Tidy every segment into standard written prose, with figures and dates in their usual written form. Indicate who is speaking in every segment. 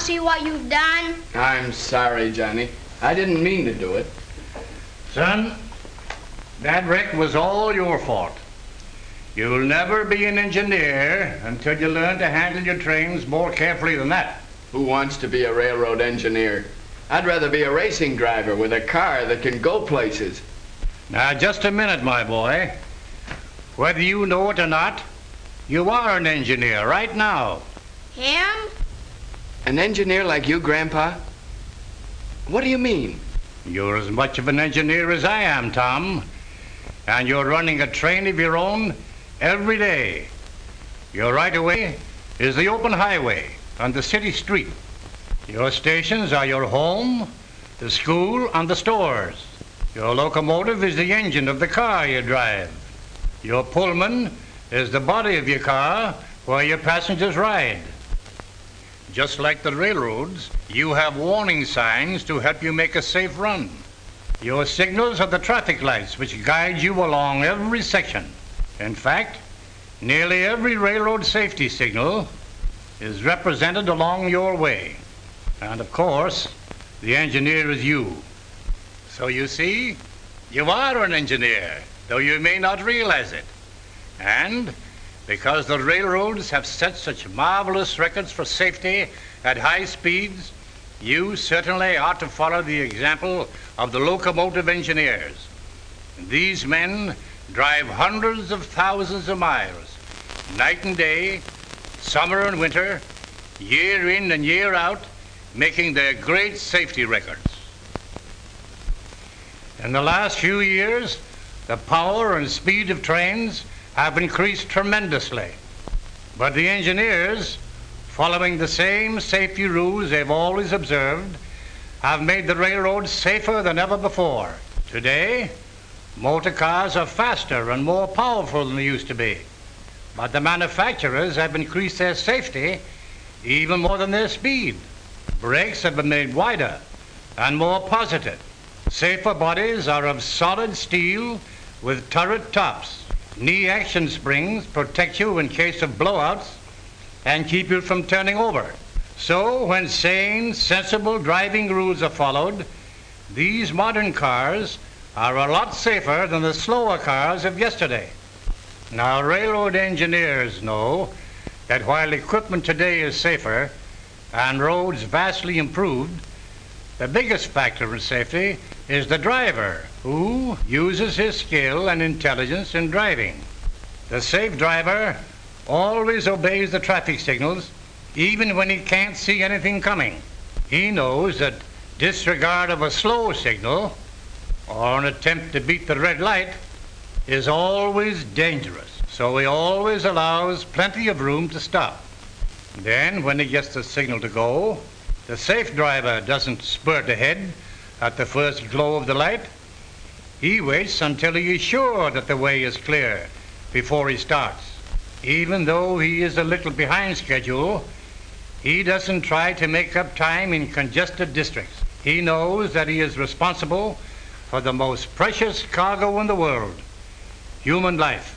Speaker 1: see what you've done?
Speaker 2: I'm sorry, Johnny. I didn't mean to do it.
Speaker 3: Son, that wreck was all your fault. You'll never be an engineer until you learn to handle your trains more carefully than that.
Speaker 2: Who wants to be a railroad engineer? I'd rather be a racing driver with a car that can go places.
Speaker 3: Now, just a minute, my boy. Whether you know it or not, you are an engineer right now.
Speaker 1: Him?
Speaker 2: An engineer like you, Grandpa? What do you mean?
Speaker 3: You're as much of an engineer as I am, Tom. And you're running a train of your own every day. Your right-of-way is the open highway on the city street. Your stations are your home, the school, and the stores. Your locomotive is the engine of the car you drive. Your Pullman is the body of your car where your passengers ride. Just like the railroads, you have warning signs to help you make a safe run. Your signals are the traffic lights which guide you along every section. In fact, nearly every railroad safety signal is represented along your way. And of course, the engineer is you. So you see, you are an engineer, though you may not realize it. And because the railroads have set such marvelous records for safety at high speeds, you certainly ought to follow the example of the locomotive engineers. These men drive hundreds of thousands of miles, night and day, summer and winter, year in and year out, making their great safety records. In the last few years, the power and speed of trains have increased tremendously. But the engineers, following the same safety rules they've always observed, have made the railroads safer than ever before. Today, motor cars are faster and more powerful than they used to be. But the manufacturers have increased their safety even more than their speed. Brakes have been made wider and more positive. Safer bodies are of solid steel with turret tops. Knee action springs protect you in case of blowouts and keep you from turning over. So when sane, sensible driving rules are followed, these modern cars are a lot safer than the slower cars of yesterday. Now, railroad engineers know that while equipment today is safer and roads vastly improved, the biggest factor in safety is the driver, who uses his skill and intelligence in driving. The safe driver always obeys the traffic signals, even when he can't see anything coming. He knows that disregard of a slow signal or an attempt to beat the red light is always dangerous. So he always allows plenty of room to stop. Then, when he gets the signal to go, the safe driver doesn't spurt ahead at the first glow of the light. He waits until he is sure that the way is clear before he starts. Even though he is a little behind schedule, he doesn't try to make up time in congested districts. He knows that he is responsible for the most precious cargo in the world, human life.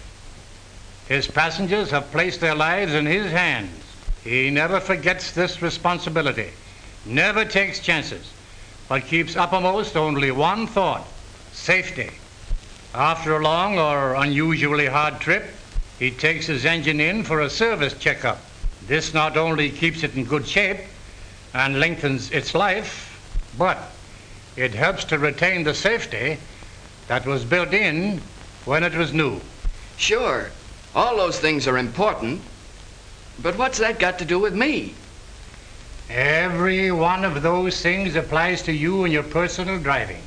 Speaker 3: His passengers have placed their lives in his hands. He never forgets this responsibility, never takes chances, but keeps uppermost only one thought: safety. After a long or unusually hard trip, he takes his engine in for a service checkup. This not only keeps it in good shape and lengthens its life, but it helps to retain the safety that was built in when it was new.
Speaker 2: Sure, all those things are important, but what's that got to do with me?
Speaker 3: Every one of those things applies to you in your personal driving.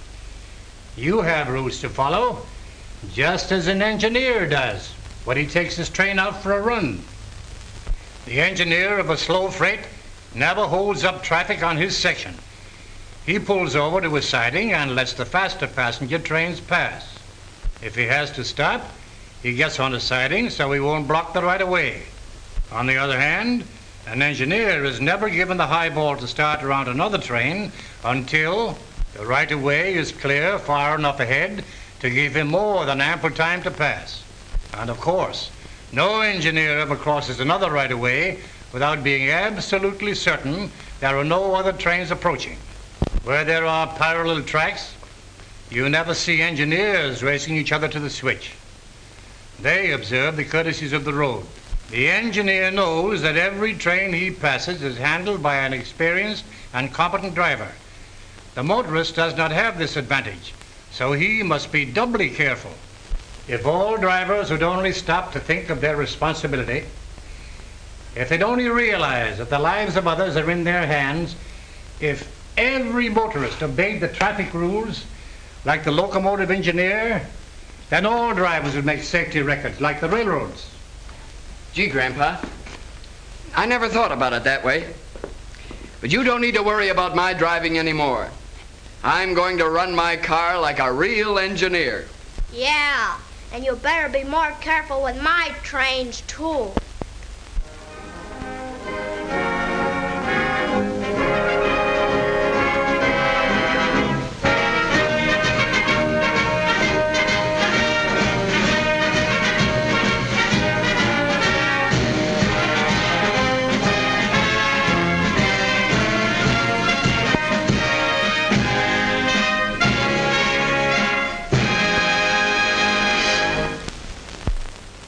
Speaker 3: You have rules to follow, just as an engineer does when he takes his train out for a run. The engineer of a slow freight never holds up traffic on his section. He pulls over to a siding and lets the faster passenger trains pass. If he has to stop, he gets on the siding so he won't block the right-of-way. On the other hand, an engineer is never given the high ball to start around another train until the right-of-way is clear far enough ahead to give him more than ample time to pass. And of course, no engineer ever crosses another right-of-way without being absolutely certain there are no other trains approaching. Where there are parallel tracks, you never see engineers racing each other to the switch. They observe the courtesies of the road. The engineer knows that every train he passes is handled by an experienced and competent driver. The motorist does not have this advantage, so he must be doubly careful. If all drivers would only stop to think of their responsibility, if they'd only realize that the lives of others are in their hands, if every motorist obeyed the traffic rules like the locomotive engineer, then all drivers would make safety records like the railroads.
Speaker 2: Gee, Grandpa, I never thought about it that way. But you don't need to worry about my driving anymore. I'm going to run my car like a real engineer.
Speaker 1: Yeah, and you better be more careful with my trains, too.